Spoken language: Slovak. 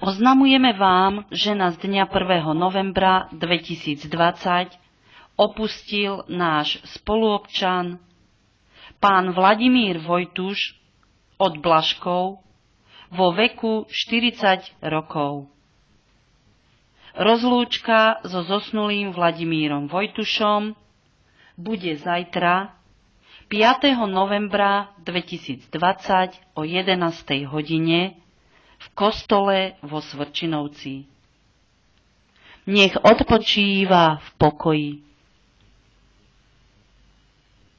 Oznamujeme vám, že nás dňa 1. novembra 2020 opustil náš spoluobčan, pán Vladimír Vojtuš od Blažkov vo veku 40 rokov. Rozlúčka so zosnulým Vladimírom Vojtušom bude zajtra 5. novembra 2020 o 11. hodine v kostole vo Svrčinovci. Nech odpočíva v pokoji.